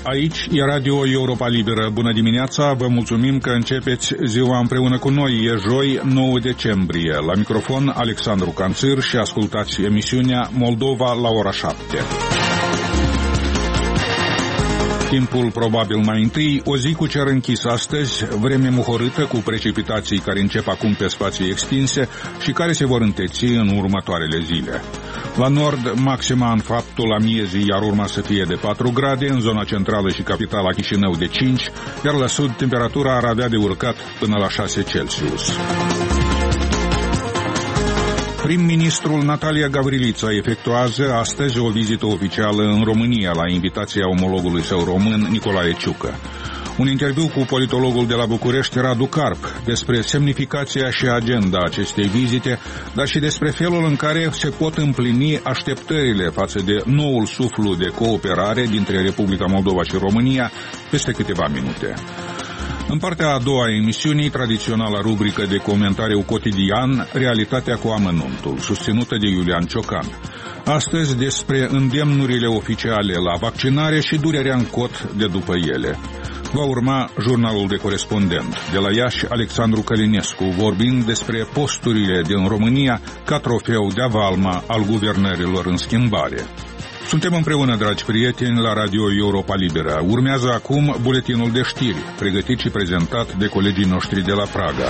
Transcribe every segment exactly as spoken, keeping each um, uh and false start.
Aici e Radio Europa Liberă. Bună dimineața, vă mulțumim că începeți ziua împreună cu noi. E joi, nouă decembrie. La microfon Alexandru Canțir și ascultați emisiunea Moldova la ora șapte. Timpul probabil mai întâi, o zi cu cer închis astăzi, vreme muhorâtă cu precipitații care încep acum pe spații extinse și care se vor înteți în următoarele zile. La nord, maxima în faptul la miezii ar urma să fie de patru grade, în zona centrală și capitala Chișinău de cinci, iar la sud temperatura ar avea de urcat până la șase Celsius. Prim-ministrul Natalia Gavrilița efectuează astăzi o vizită oficială în România la invitația omologului său român Nicolae Ciucă. Un interviu cu politologul de la București, Radu Carp, despre semnificația și agenda acestei vizite, dar și despre felul în care se pot împlini așteptările față de noul suflu de cooperare dintre Republica Moldova și România peste câteva minute. În partea a doua a emisiunii, tradiționala rubrică de comentariu cotidian, Realitatea cu amănuntul, susținută de Iulian Ciocan. Astăzi despre îndemnurile oficiale la vaccinare și durerea în cot de după ele. Va urma jurnalul de corespondent. De la Iași, Alexandru Călinescu, vorbind despre posturile din România ca trofeu de avalma al guvernărilor în schimbare. Suntem împreună, dragi prieteni, la Radio Europa Liberă. Urmează acum buletinul de știri, pregătit și prezentat de colegii noștri de la Praga.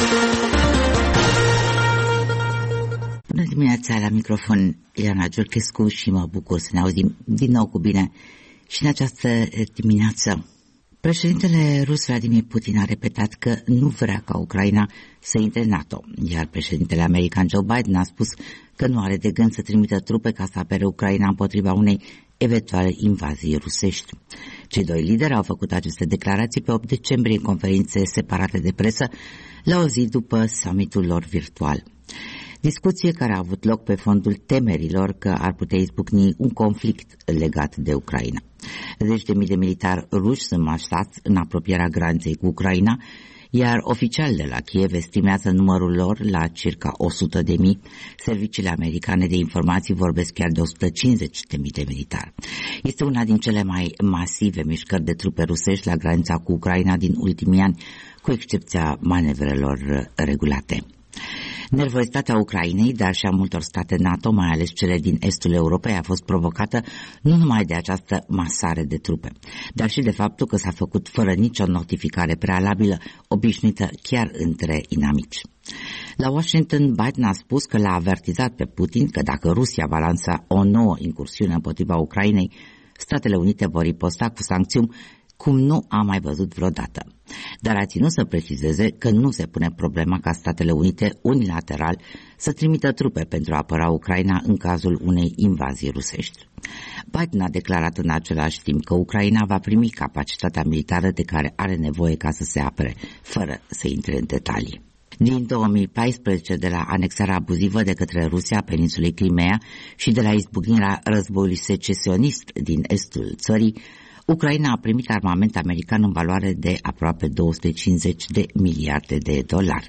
Bună dimineața, la microfon Ileana Giurchescu și mă bucur să ne auzim din nou cu bine și în această dimineață. Președintele rus Vladimir Putin a repetat că nu vrea ca Ucraina să intre în NATO, iar președintele american Joe Biden a spus că nu are de gând să trimită trupe ca să apere Ucraina împotriva unei eventuale invazii rusești. Cei doi lideri au făcut aceste declarații pe opt decembrie în conferințe separate de presă, la o zi după summitul lor virtual. Discuție care a avut loc pe fondul temerilor că ar putea izbucni un conflict legat de Ucraina. Zeci de mii de militari ruși sunt marșați în apropierea graniței cu Ucraina, iar oficialii de la Kiev estimează numărul lor la circa o sută de mii. Serviciile americane de informații vorbesc chiar de o sută cincizeci de mii de militari. Este una din cele mai masive mișcări de trupe rusești la granița cu Ucraina din ultimii ani, cu excepția manevrelor regulate. Nervozitatea Ucrainei, dar și a multor state NATO, mai ales cele din estul Europei, a fost provocată nu numai de această masare de trupe, dar și de faptul că s-a făcut fără nicio notificare prealabilă obișnuită chiar între inamici. La Washington, Biden a spus că l-a avertizat pe Putin că dacă Rusia va lansa o nouă incursiune împotriva Ucrainei, Statele Unite vor riposta cu sancțiuni cum nu a mai văzut vreodată. Dar a ținut să precizeze că nu se pune problema ca Statele Unite unilateral să trimită trupe pentru a apăra Ucraina în cazul unei invazii rusești. Biden a declarat în același timp că Ucraina va primi capacitatea militară de care are nevoie ca să se apere, fără să intre în detalii. Din două mii paisprezece, de la anexarea abuzivă de către Rusia a peninsulei Crimea și de la izbucnirea războiului secesionist din estul țării, Ucraina a primit armament american în valoare de aproape două sute cincizeci de miliarde de dolari.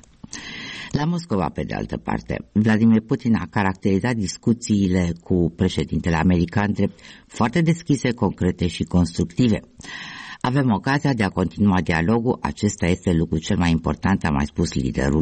La Moscova, pe de altă parte, Vladimir Putin a caracterizat discuțiile cu președintele american drept foarte deschise, concrete și constructive. Avem ocazia de a continua dialogul, acesta este lucrul cel mai important, a mai spus liderul